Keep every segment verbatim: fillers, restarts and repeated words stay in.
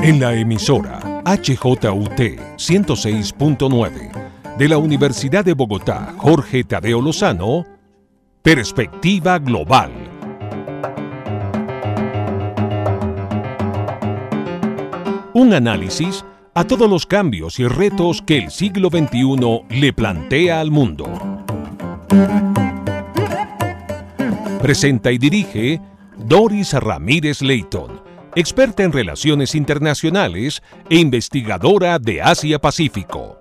En la emisora H J U T ciento seis punto nueve de la Universidad de Bogotá, Jorge Tadeo Lozano, Perspectiva Global. Un análisis a todos los cambios y retos que el siglo veintiuno le plantea al mundo. Presenta y dirige Doris Ramírez Leighton, experta en relaciones internacionales e investigadora de Asia-Pacífico.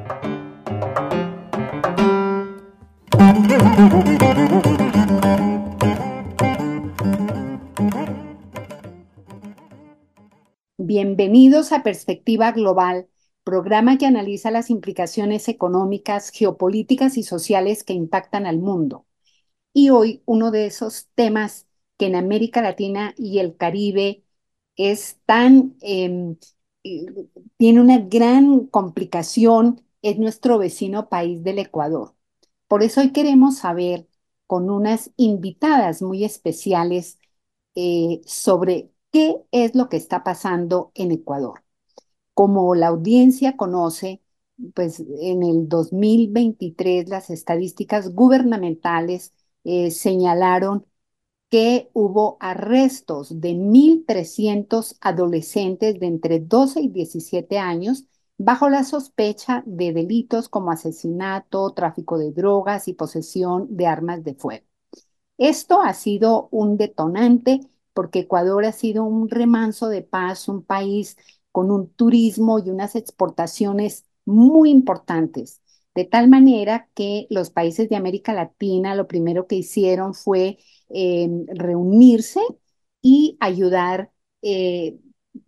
Bienvenidos a Perspectiva Global, programa que analiza las implicaciones económicas, geopolíticas y sociales que impactan al mundo. Y hoy uno de esos temas que en América Latina y el Caribe es tan, eh, eh, tiene una gran complicación, es nuestro vecino país del Ecuador. Por eso hoy queremos saber con unas invitadas muy especiales eh, sobre qué es lo que está pasando en Ecuador. Como la audiencia conoce, pues en el dos mil veintitrés las estadísticas gubernamentales eh, señalaron que hubo arrestos de mil trescientos adolescentes de entre doce y diecisiete años bajo la sospecha de delitos como asesinato, tráfico de drogas y posesión de armas de fuego. Esto ha sido un detonante porque Ecuador ha sido un remanso de paz, un país con un turismo y unas exportaciones muy importantes, de tal manera que los países de América Latina lo primero que hicieron fue eh, reunirse y ayudar, eh,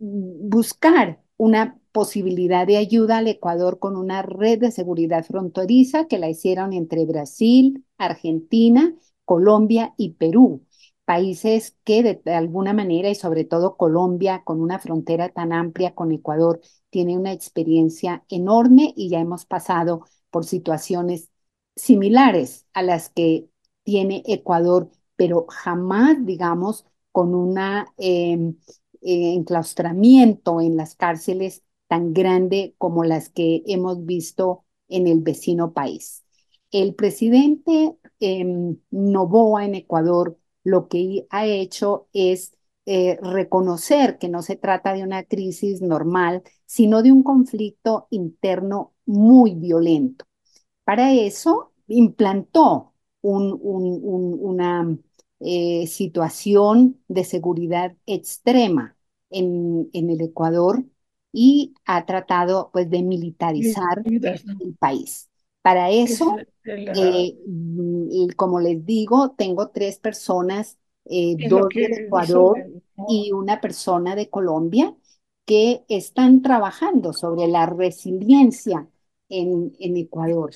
buscar una posibilidad de ayuda al Ecuador con una red de seguridad fronteriza que la hicieron entre Brasil, Argentina, Colombia y Perú, países que de, de alguna manera, y sobre todo Colombia, con una frontera tan amplia con Ecuador, tiene una experiencia enorme y ya hemos pasado por situaciones similares a las que tiene Ecuador, pero jamás, digamos, con un eh, eh, enclaustramiento en las cárceles tan grande como las que hemos visto en el vecino país. El presidente eh, Noboa en Ecuador lo que ha hecho es eh, reconocer que no se trata de una crisis normal, sino de un conflicto interno muy violento. Para eso implantó un, un, un, una eh, situación de seguridad extrema en, en el Ecuador y ha tratado pues de militarizar Vidas, ¿no? el país. Para Es eso, el- el, ah, eh, mm, como les digo, tengo tres personas, eh, es lo dos del que Ecuador resumen, ¿no? y una persona de Colombia, que están trabajando sobre la resiliencia en, en Ecuador.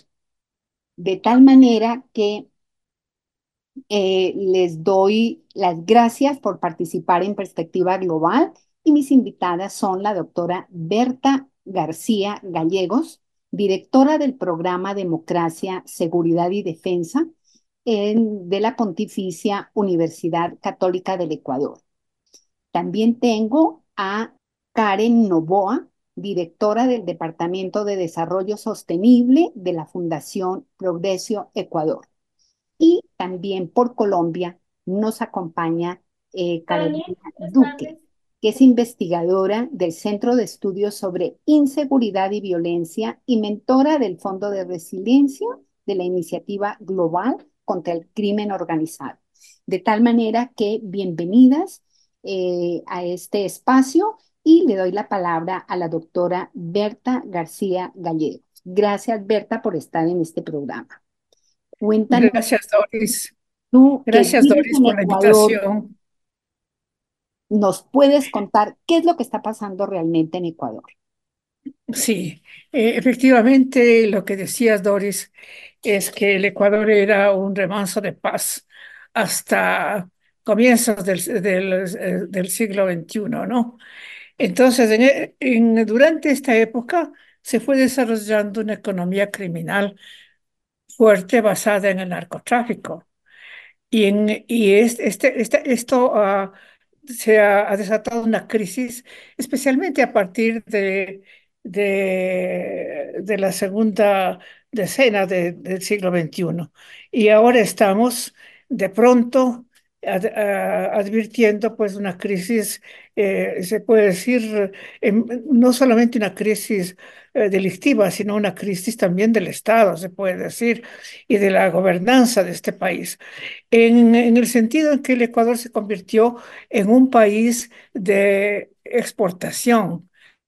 De tal manera que eh, les doy las gracias por participar en Perspectiva Global y mis invitadas son la doctora Berta García Gallegos, directora del programa Democracia, Seguridad y Defensa en- de la Pontificia Universidad Católica del Ecuador. También tengo a Karen Novoa, directora del Departamento de Desarrollo Sostenible de la Fundación Progresio Ecuador. Y también por Colombia nos acompaña eh, Carolina Duque, que es investigadora del Centro de Estudios sobre Inseguridad y Violencia y mentora del Fondo de Resiliencia de la Iniciativa Global contra el Crimen Organizado. De tal manera que bienvenidas eh, a este espacio y le doy la palabra a la doctora Berta García Gallegos. Gracias, Berta, por estar en este programa. Cuéntanos Gracias, Doris. tú, que Gracias, vives Doris, en por la Ecuador, invitación. ¿nos puedes contar qué es lo que está pasando realmente en Ecuador? Sí, eh, efectivamente, lo que decías, Doris, es que el Ecuador era un remanso de paz hasta comienzos del, del, eh, del siglo veintiuno, ¿no? Entonces, en, e- en- durante esta época se fue desarrollando una economía criminal fuerte basada en el narcotráfico. Y, en, y es- este, este, esto ah, se ha, ha desatado una crisis, especialmente a partir de, de, de la segunda decena de- del siglo veintiuno. Y ahora estamos de pronto ad- a- advirtiendo pues una crisis, eh, se puede decir, em, no solamente una crisis eh, delictiva, sino una crisis también del Estado, se puede decir, y de la gobernanza de este país en, en el sentido en que el Ecuador se convirtió en un país de exportación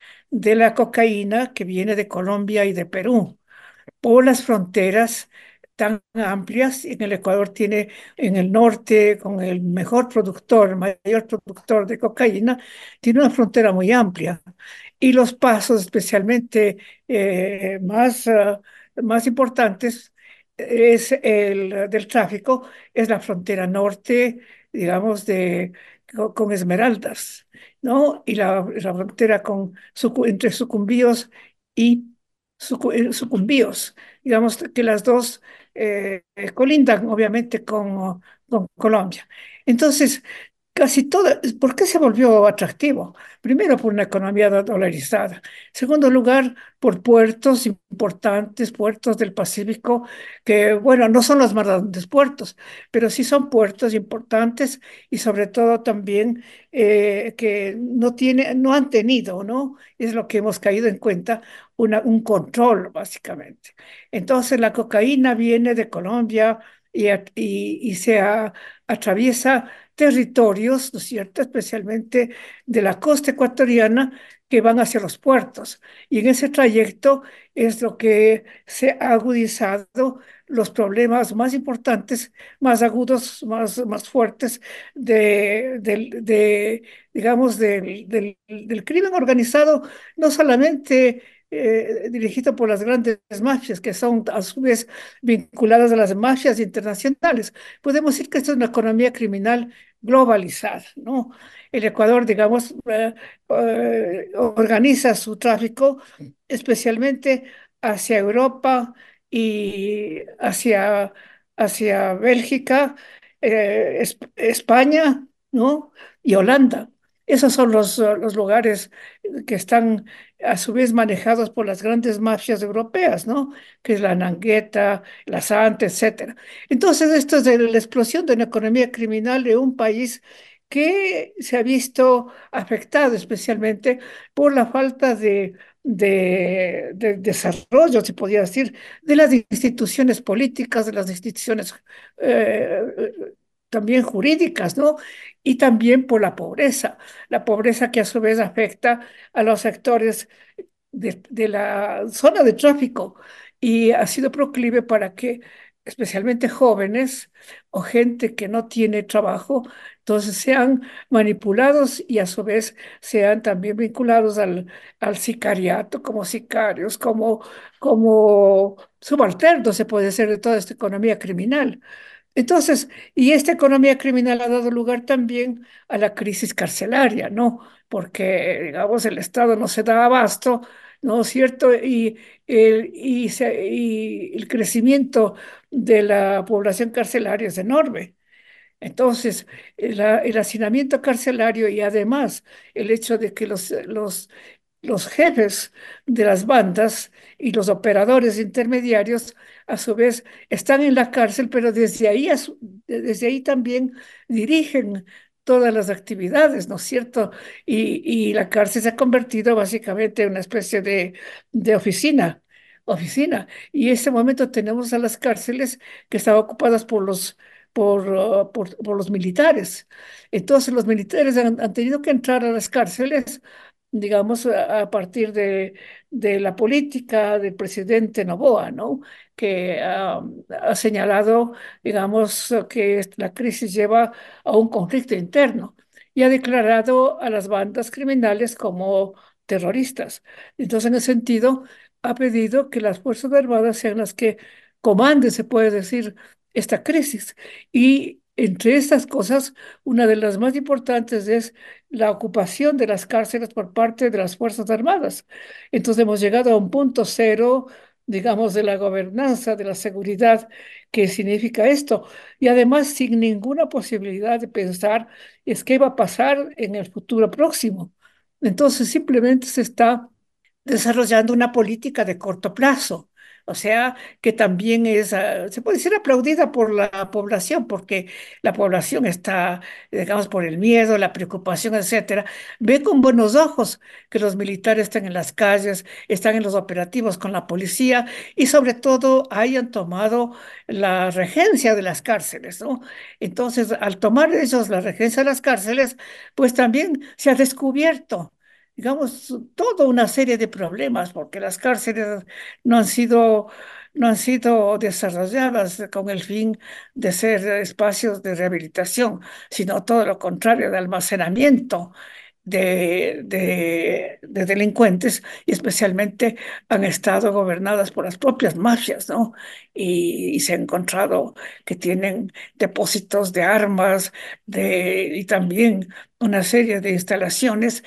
de la cocaína que viene de Colombia y de Perú por las fronteras tan amplias. En el Ecuador tiene en el norte, con el mejor productor, el mayor productor de cocaína, tiene una frontera muy amplia. Y los pasos especialmente eh, más, uh, más importantes es el del tráfico, es la frontera norte, digamos, de, con, con Esmeraldas, ¿no? Y la, la frontera con, entre Sucumbíos y Sucu- eh, Sucumbíos, digamos que las dos eh, colindan obviamente con, con Colombia. Entonces, casi toda, ¿por qué se volvió atractivo? Primero, por una economía do- dolarizada. Segundo lugar, por puertos importantes, puertos del Pacífico, que, bueno, no son los más grandes puertos, pero sí son puertos importantes y sobre todo también eh, que no tiene, no han tenido, ¿no? Es lo que hemos caído en cuenta, una- un control, básicamente. Entonces, la cocaína viene de Colombia y, a- y, y se a- atraviesa territorios, ¿no es cierto?, especialmente de la costa ecuatoriana que van hacia los puertos. Y en ese trayecto es lo que se ha agudizado los problemas más importantes, más agudos, más, más fuertes de, del- de, digamos, del, del, del crimen organizado, no solamente eh, dirigido por las grandes mafias, que son a su vez vinculadas a las mafias internacionales. Podemos decir que esto es una economía criminal globalizada, ¿no? El Ecuador, digamos, eh, eh, organiza su tráfico especialmente hacia Europa y hacia, hacia Bélgica, eh, es- España, ¿no? Y Holanda. Esos son los, eh, los lugares que están a su vez manejados por las grandes mafias europeas, ¿no? Que es la Nangueta, la Santa, etcétera. Entonces, esto es de la explosión de una economía criminal de un país que se ha visto afectado especialmente por la falta de, de, de desarrollo, se podría decir, de las instituciones políticas, de las instituciones eh, también jurídicas, ¿no? Y también por la pobreza, la pobreza que a su vez afecta a los sectores de, de la zona de tráfico y ha sido proclive para que especialmente jóvenes o gente que no tiene trabajo, entonces sean manipulados y a su vez sean también vinculados al, al sicariato como sicarios, como, como subalternos, se puede ser de toda esta economía criminal. Entonces, y esta economía criminal ha dado lugar también a la crisis carcelaria, ¿no? Porque, digamos, el Estado no se da abasto, ¿no es cierto? Y el, y se- y el crecimiento de la población carcelaria es enorme. Entonces, el, el hacinamiento carcelario y además el hecho de que los, los, los jefes de las bandas y los operadores intermediarios, a su vez, están en la cárcel, pero desde ahí, a su- desde ahí también dirigen todas las actividades, ¿no es cierto? Y, y la cárcel se ha convertido básicamente en una especie de, de oficina. Oficina. Y en este momento tenemos a las cárceles que están ocupadas por los por, uh, por, por los militares. Entonces los militares han, han tenido que entrar a las cárceles, digamos, a, a partir de, de la política del presidente Noboa, ¿no? Que ah, ha señalado, digamos, que la crisis lleva a un conflicto interno y ha declarado a las bandas criminales como terroristas. Entonces, en ese sentido, ha pedido que las Fuerzas Armadas sean las que comanden, se puede decir, esta crisis. Y entre estas cosas, una de las más importantes es la ocupación de las cárceles por parte de las Fuerzas Armadas. Entonces hemos llegado a un punto cero digamos, de la gobernanza, de la seguridad que significa esto. Y además sin ninguna posibilidad de pensar es qué va a pasar en el futuro próximo. Entonces simplemente se está desarrollando una política de corto plazo. O sea, que también es, ah, se puede decir, aplaudida por la población, porque la población está, digamos, por el miedo, la preocupación, etcétera, ve con buenos ojos que los militares están en las calles, están en los operativos con la policía y sobre todo hayan tomado la regencia de las cárceles, ¿no? Entonces, al tomar ellos la regencia de las cárceles, pues también se ha descubierto, digamos, toda una serie de problemas, porque las cárceles no han sido, no han sido desarrolladas con el fin de ser espacios de rehabilitación, sino todo lo contrario, de almacenamiento de, de, de delincuentes, y especialmente han estado gobernadas por las propias mafias, ¿no? Y, y se ha encontrado que tienen depósitos de armas de, y también una serie de instalaciones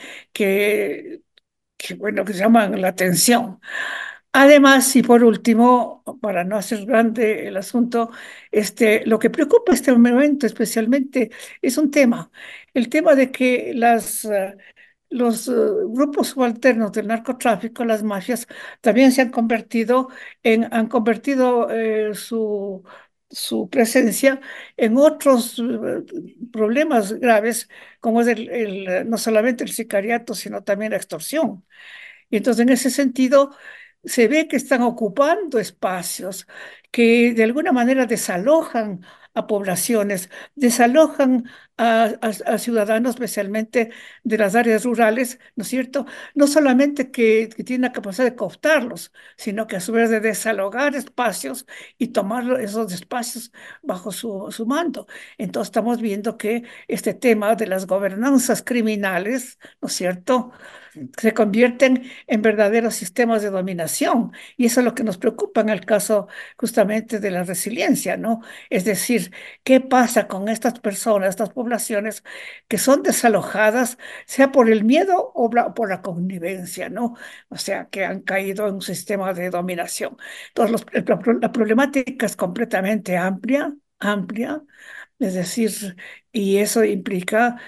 que, que, bueno, que llaman la atención. Además, y por último, para no hacer grande el asunto, este, lo que preocupa este momento especialmente es un tema, el tema de que las, eh, los eh, grupos subalternos del narcotráfico, las mafias, también se han convertido en, han convertido eh, su, su presencia en otros eh, problemas graves, como es el, el, no solamente el sicariato, sino también la extorsión. Y entonces, en ese sentido, se ve que están ocupando espacios que de alguna manera desalojan a poblaciones, desalojan a, a- a ciudadanos, especialmente de las áreas rurales, ¿no es cierto? No solamente que, que tienen la capacidad de cooptarlos, sino que a su vez de desalojar espacios y tomar esos espacios bajo su, su mando. Entonces estamos viendo que este tema de las gobernanzas criminales, ¿no es cierto?, se convierten en verdaderos sistemas de dominación. Y eso es lo que nos preocupa en el caso justamente de la resiliencia, ¿no? Es decir, ¿qué pasa con estas personas, estas poblaciones que son desalojadas, sea por el miedo o por la connivencia, ¿no? O sea, que han caído en un sistema de dominación. Entonces, los, la problemática es completamente amplia, amplia, es decir, y eso implica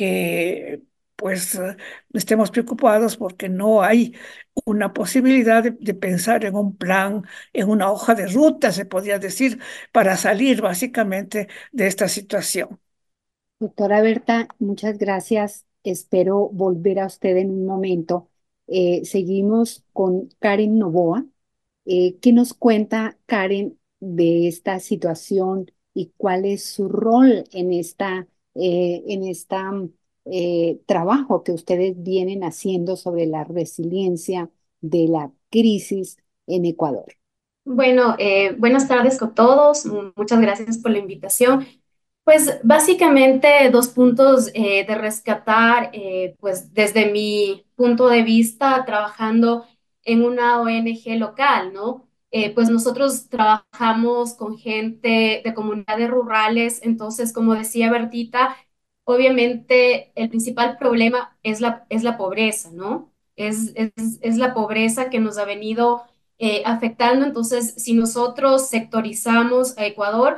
que pues eh, estemos preocupados porque no hay una posibilidad de, de pensar en un plan, en una hoja de ruta, se podría decir, para salir básicamente de esta situación. Doctora Berta, muchas gracias. Espero volver a usted en un momento. Eh, seguimos con Karen Novoa. Eh, ¿qué nos cuenta Karen de esta situación y cuál es su rol en esta, eh, en esta eh, trabajo que ustedes vienen haciendo sobre la resiliencia de la crisis en Ecuador? Bueno, eh, buenas tardes con todos. Mm, Muchas gracias por la invitación. Pues básicamente dos puntos eh, de rescatar, eh, pues desde mi punto de vista, trabajando en una O N G local, ¿no? Eh, pues nosotros trabajamos con gente de comunidades rurales, entonces, como decía Bertita, obviamente el principal problema es la, es la pobreza, ¿no? Es, es, es la pobreza que nos ha venido eh, afectando. Entonces, si nosotros sectorizamos a Ecuador,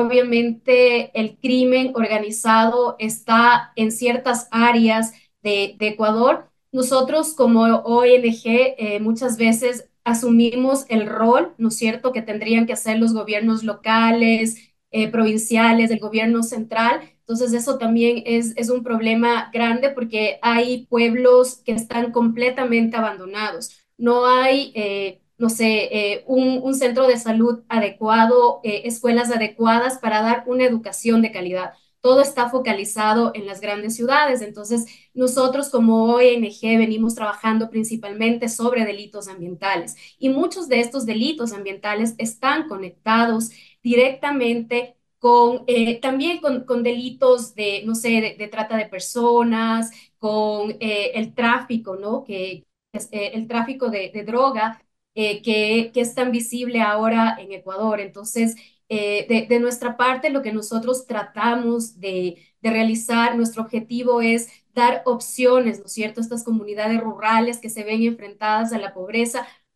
obviamente el crimen organizado está en ciertas áreas de, de Ecuador. Nosotros como O N G eh, muchas veces asumimos el rol, ¿no es cierto?, que tendrían que hacer los gobiernos locales, eh, provinciales, el gobierno central. Entonces eso también es, es un problema grande porque hay pueblos que están completamente abandonados. No hay... Eh, no sé, eh, un, un, centro de salud adecuado, eh, escuelas adecuadas para dar una educación de calidad. Todo está focalizado en las grandes ciudades. Entonces, nosotros como O N G venimos trabajando principalmente sobre delitos ambientales y muchos de estos delitos ambientales están conectados directamente con, eh, también con, con, delitos de, no sé, de, de trata de personas, con eh, el tráfico, ¿no? Que es eh, el tráfico de, de droga eh, que, que, es tan visible ahora en Ecuador. Entonces, eh, de, de, nuestra parte, lo que nosotros tratamos de, de realizar, nuestro objetivo es dar opciones, ¿no es cierto?, a estas comunidades rurales que se ven enfrentadas a la pobreza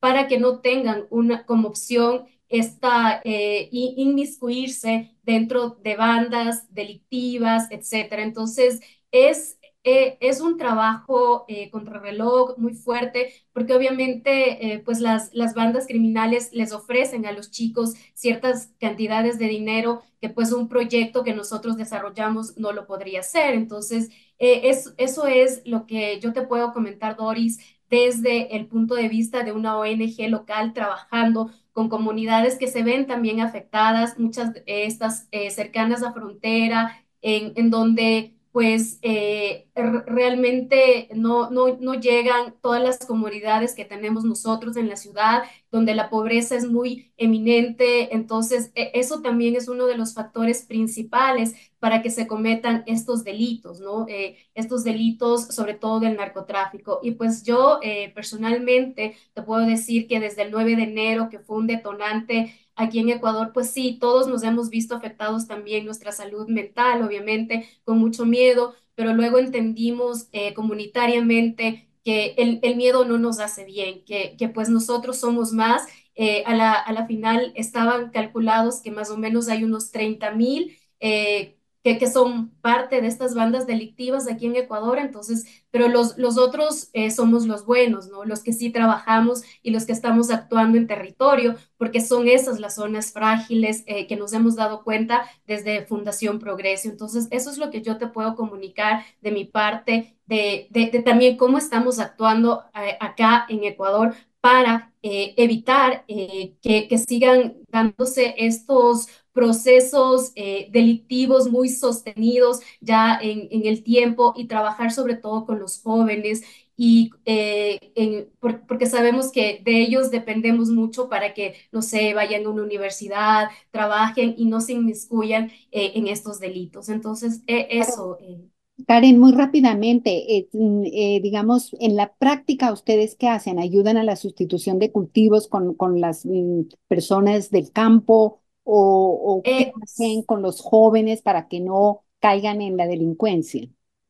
para que no tengan una, como opción esta, eh, inmiscuirse dentro de bandas delictivas, etcétera. Entonces, es, eh, es un trabajo eh, contrarreloj muy fuerte, porque obviamente eh, pues las, las bandas criminales les ofrecen a los chicos ciertas cantidades de dinero que pues un proyecto que nosotros desarrollamos no lo podría hacer. Entonces, eh, es, eso es lo que yo te puedo comentar, Doris, desde el punto de vista de una O N G local trabajando con comunidades que se ven también afectadas, muchas de estas eh, cercanas a frontera, en, en donde pues eh, realmente no, no, no llegan todas las comunidades que tenemos nosotros en la ciudad, donde la pobreza es muy eminente. Entonces, e- eso también es uno de los factores principales para que se cometan estos delitos, ¿no? Eh, estos delitos, sobre todo del narcotráfico. Y pues yo eh, personalmente te puedo decir que desde el nueve de enero, que fue un detonante aquí en Ecuador, pues sí, todos nos hemos visto afectados también nuestra salud mental, obviamente, con mucho miedo, pero luego entendimos eh, comunitariamente que el, el, miedo no nos hace bien, que, que pues nosotros somos más. Eh, a, la, a la final estaban calculados que más o menos hay unos treinta mil eh, que, que son parte de estas bandas delictivas aquí en Ecuador. Entonces, pero los, los otros eh, somos los buenos, ¿no? Los que sí trabajamos y los que estamos actuando en territorio, porque son esas las zonas frágiles eh, que nos hemos dado cuenta desde Fundación Progreso. Entonces, eso es lo que yo te puedo comunicar de mi parte, de, de, de también cómo estamos actuando eh, acá en Ecuador para eh, evitar eh, que, que sigan dándose estos procesos eh, delictivos muy sostenidos ya en, en, el tiempo, y trabajar sobre todo con los jóvenes, y eh, en, por, porque sabemos que de ellos dependemos mucho para que, no sé, vayan a una universidad, trabajen y no se inmiscuyan eh, en estos delitos. Entonces, eh, Claro. eso. Eh, Karen, muy rápidamente, eh, mm, eh, digamos, en la práctica, ¿ustedes qué hacen? ¿Ayudan a la sustitución de cultivos con, con las mm, personas del campo o, o qué eh, hacen con los jóvenes para que no caigan en la delincuencia?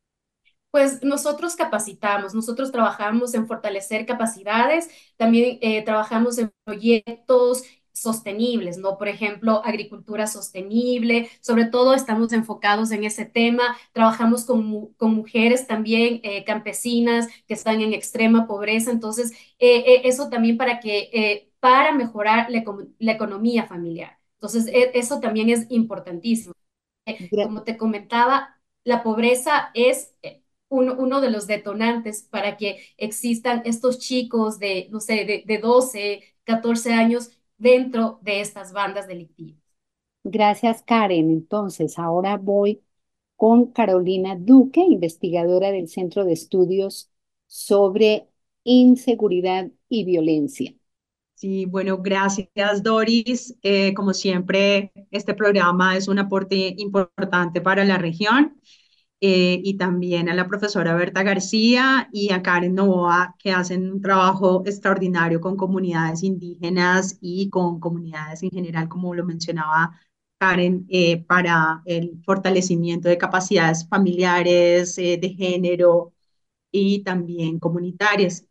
Pues nosotros capacitamos, nosotros trabajamos en fortalecer capacidades, también eh, trabajamos en proyectos sostenibles, ¿no? Por ejemplo, agricultura sostenible, sobre todo estamos enfocados en ese tema. Trabajamos con, mu- con mujeres también eh, campesinas que están en extrema pobreza. Entonces, eh, eh, eso también para que, eh, para mejorar la, econo- la economía familiar. Entonces, e- eso también es importantísimo. Gra- Como te comentaba, la pobreza es eh, uno, uno de los detonantes para que existan estos chicos de, no sé, de, de doce, catorce años dentro de estas bandas delictivas. Gracias, Karen. Entonces, ahora voy con Carolina Duque, investigadora del Centro de Estudios sobre Inseguridad y Violencia. Sí, bueno, gracias Doris. Eh, como siempre, este programa es un aporte importante para la región, eh, y también a la profesora Berta García y a Karen Novoa, que hacen un trabajo extraordinario con comunidades indígenas y con comunidades en general, como lo mencionaba Karen, eh, para el fortalecimiento de capacidades familiares, eh, de género y también comunitarias.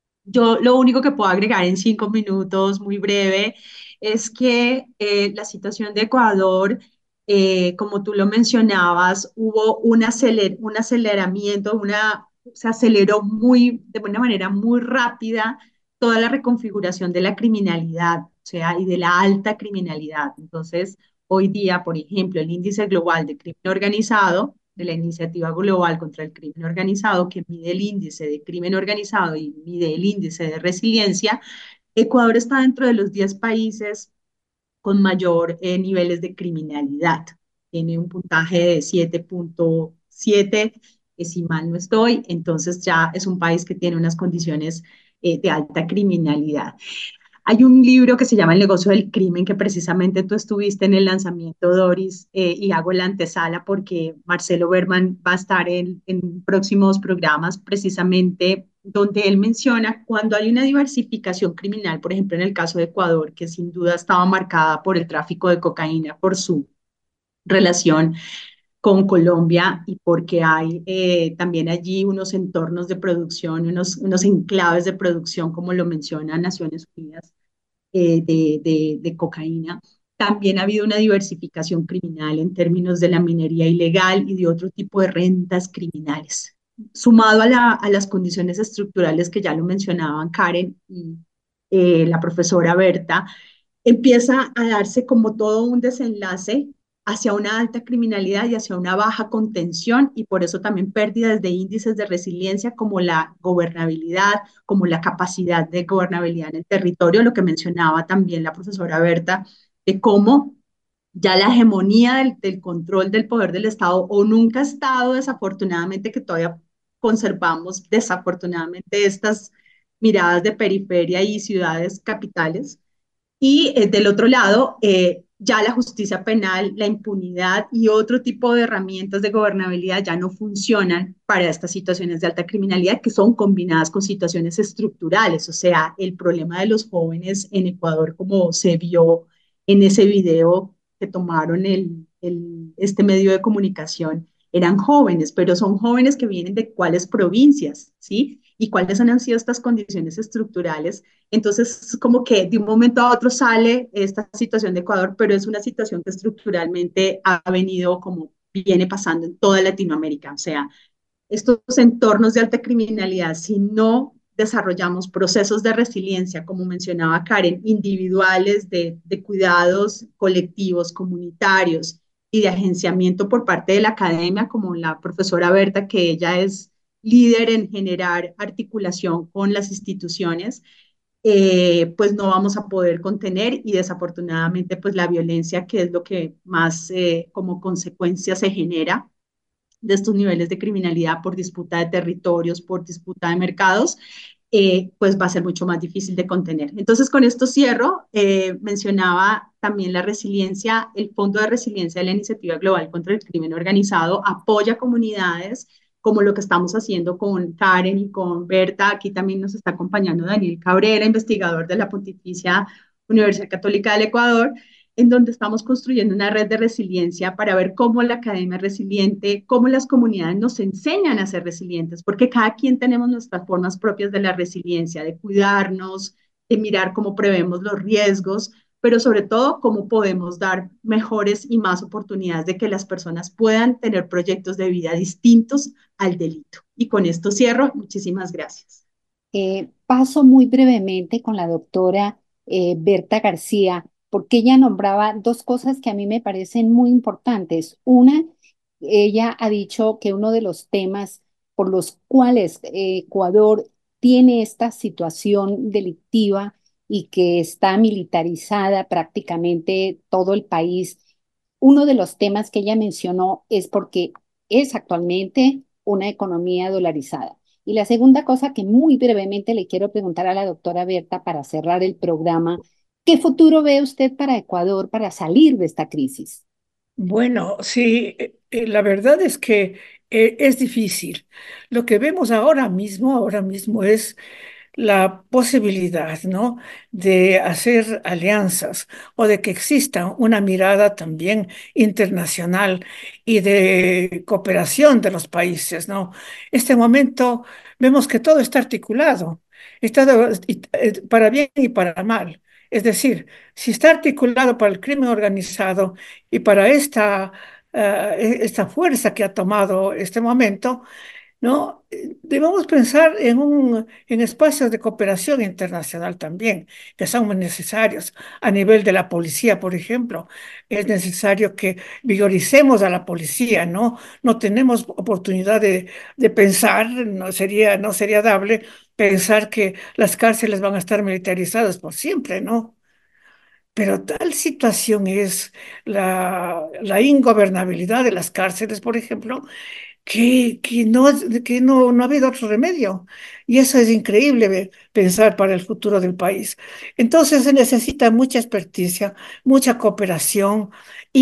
Yo lo único que puedo agregar en cinco minutos, muy breve, es que eh, la situación de Ecuador, eh, como tú lo mencionabas, hubo un, aceler, un aceleramiento, una, se aceleró muy, de una manera muy rápida toda la reconfiguración de la criminalidad, o sea, y de la alta criminalidad. Entonces, hoy día, por ejemplo, el índice global de crimen organizado de la Iniciativa Global contra el Crimen Organizado, que mide el índice de crimen organizado y mide el índice de resiliencia, Ecuador está dentro de los diez países con mayor eh, niveles de criminalidad. Tiene un puntaje de siete punto siete, que si mal no estoy, entonces ya es un país que tiene unas condiciones eh, de alta criminalidad. Hay un libro que se llama El negocio del crimen, que precisamente tú estuviste en el lanzamiento, Doris, eh, y hago la antesala porque Marcelo Berman va a estar en, en próximos programas, precisamente donde él menciona cuando hay una diversificación criminal, por ejemplo, en el caso de Ecuador, que sin duda estaba marcada por el tráfico de cocaína, por su relación con Colombia y porque hay eh, también allí unos entornos de producción, unos, unos enclaves de producción, como lo menciona Naciones Unidas, eh, de, de, de cocaína. También ha habido una diversificación criminal en términos de la minería ilegal y de otro tipo de rentas criminales. Sumado a, la, a las condiciones estructurales que ya lo mencionaban Karen y eh, la profesora Berta, empieza a darse como todo un desenlace hacia una alta criminalidad y hacia una baja contención y por eso también pérdidas de índices de resiliencia como la gobernabilidad, como la capacidad de gobernabilidad en el territorio, lo que mencionaba también la profesora Berta, de cómo ya la hegemonía del, del control del poder del Estado o nunca ha estado desafortunadamente que todavía conservamos desafortunadamente estas miradas de periferia y ciudades capitales y eh, del otro lado, eh, ya la justicia penal, la impunidad y otro tipo de herramientas de gobernabilidad ya no funcionan para estas situaciones de alta criminalidad que son combinadas con situaciones estructurales. O sea, el problema de los jóvenes en Ecuador, como se vio en ese video que tomaron el, el, este medio de comunicación, eran jóvenes, pero son jóvenes que vienen de cuáles provincias, ¿sí? Y cuáles han sido estas condiciones estructurales. Entonces, como que de un momento a otro sale esta situación de Ecuador, pero es una situación que estructuralmente ha venido como viene pasando en toda Latinoamérica. O sea, estos entornos de alta criminalidad, si no desarrollamos procesos de resiliencia, como mencionaba Karen, individuales de, de cuidados colectivos, comunitarios y de agenciamiento por parte de la academia, como la profesora Berta, que ella es líder en generar articulación con las instituciones, eh, pues no vamos a poder contener y desafortunadamente pues la violencia, que es lo que más eh, como consecuencia se genera de estos niveles de criminalidad por disputa de territorios, por disputa de mercados, eh, pues va a ser mucho más difícil de contener. Entonces, con esto cierro. Eh, mencionaba también la resiliencia. El Fondo de Resiliencia de la Iniciativa Global contra el Crimen Organizado apoya comunidades como lo que estamos haciendo con Karen y con Berta. Aquí también nos está acompañando Daniel Cabrera, investigador de la Pontificia Universidad Católica del Ecuador, en donde estamos construyendo una red de resiliencia para ver cómo la academia es resiliente, cómo las comunidades nos enseñan a ser resilientes, porque cada quien tenemos nuestras formas propias de la resiliencia, de cuidarnos, de mirar cómo prevemos los riesgos, pero sobre todo cómo podemos dar mejores y más oportunidades de que las personas puedan tener proyectos de vida distintos al delito. Y con esto cierro. Muchísimas gracias. Eh, paso muy brevemente con la doctora eh, Berta García, porque ella nombraba dos cosas que a mí me parecen muy importantes. Una, ella ha dicho que uno de los temas por los cuales eh, Ecuador tiene esta situación delictiva y que está militarizada prácticamente todo el país, uno de los temas que ella mencionó es porque es actualmente una economía dolarizada. Y la segunda cosa que muy brevemente le quiero preguntar a la doctora Berta para cerrar el programa, ¿qué futuro ve usted para Ecuador para salir de esta crisis? Bueno, sí, eh, eh, la verdad es que eh, es difícil. Lo que vemos ahora mismo, ahora mismo es la posibilidad, ¿no? De hacer alianzas o de que exista una mirada también internacional y de cooperación de los países, ¿no? Este momento vemos que todo está articulado, está de- y- eh, para bien y para mal. Es decir, si está articulado para el crimen organizado y para esta, eh, esta fuerza que ha tomado este momento, ¿no? Eh, Debemos pensar en, un, en espacios de cooperación internacional también, que son muy necesarios. A nivel de la policía, por ejemplo, es necesario que vigoricemos a la policía, ¿no? No tenemos oportunidad de, de pensar, no sería, no sería dable pensar que las cárceles van a estar militarizadas por siempre, ¿no? Pero tal situación es la, la ingobernabilidad de las cárceles, por ejemplo, que, que, no, que no, no ha habido otro remedio. Y eso es increíble ve- pensar para el futuro del país. Entonces se necesita mucha experticia, mucha cooperación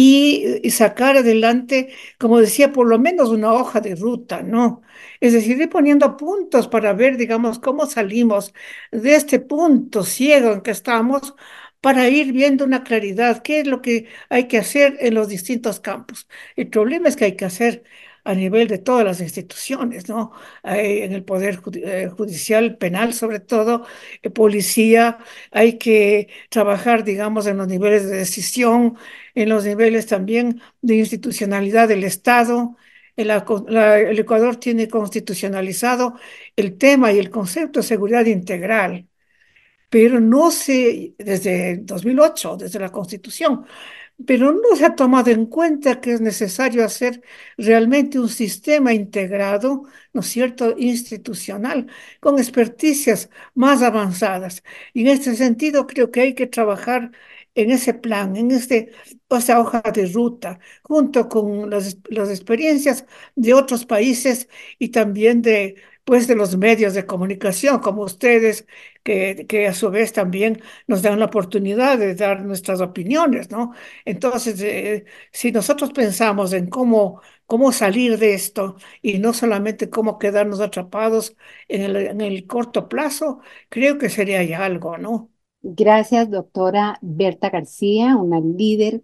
y, y sacar adelante, como decía, por lo menos una hoja de ruta, ¿no? Es decir, ir poniendo puntos para ver, digamos, cómo salimos de este punto ciego en que estamos para ir viendo una claridad, qué es lo que hay que hacer en los distintos campos. El problema es que hay que hacer a nivel de todas las instituciones, ¿no? Hay en el Poder Judi- eh, Judicial, penal sobre todo, eh, policía, hay que trabajar, digamos, en los niveles de decisión, en los niveles también de institucionalidad del Estado. El, aco- la- el Ecuador tiene constitucionalizado el tema y el concepto de seguridad integral, pero no se, desde dos mil ocho, desde la Constitución, pero no se ha tomado en cuenta que es necesario hacer realmente un sistema integrado, ¿no es cierto?, institucional, con experticias más avanzadas. Y en este sentido creo que hay que trabajar en ese plan, en este, esa hoja de ruta, junto con las, las experiencias de otros países y también de, pues, de los medios de comunicación, como ustedes, que, que a su vez también nos dan la oportunidad de dar nuestras opiniones, ¿no? Entonces, eh, si nosotros pensamos en cómo, cómo salir de esto y no solamente cómo quedarnos atrapados en el, en el corto plazo, creo que sería ya algo, ¿no? Gracias, doctora Berta García, una líder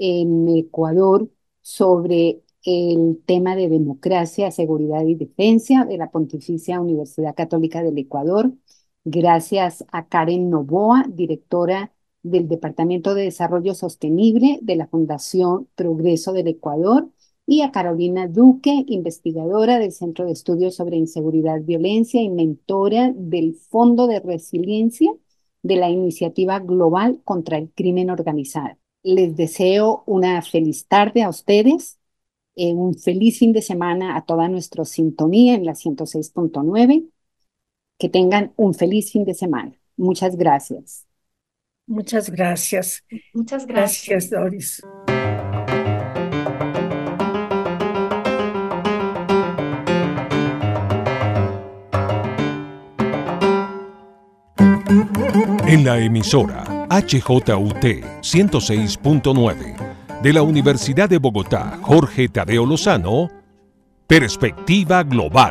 en Ecuador sobre el tema de democracia, seguridad y defensa de la Pontificia Universidad Católica del Ecuador. Gracias a Karen Novoa, directora del Departamento de Desarrollo Sostenible de la Fundación Progreso del Ecuador, y a Carolina Duque, investigadora del Centro de Estudios sobre Inseguridad, Violencia y mentora del Fondo de Resiliencia de la Iniciativa Global contra el Crimen Organizado. Les deseo una feliz tarde a ustedes, eh, un feliz fin de semana a toda nuestra sintonía en la ciento seis punto nueve. Que tengan un feliz fin de semana. Muchas gracias. Muchas gracias. Muchas Gracias, gracias. Doris. En la emisora H J U T ciento seis punto nueve de la Universidad de Bogotá, Jorge Tadeo Lozano, Perspectiva Global.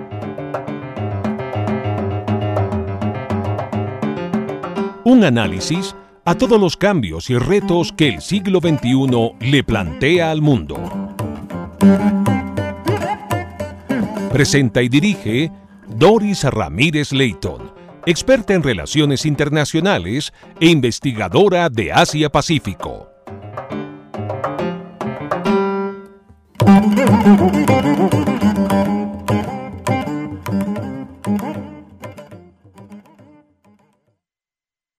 Un análisis a todos los cambios y retos que el siglo veintiuno le plantea al mundo. Presenta y dirige Doris Ramírez Leighton, experta en relaciones internacionales e investigadora de Asia-Pacífico.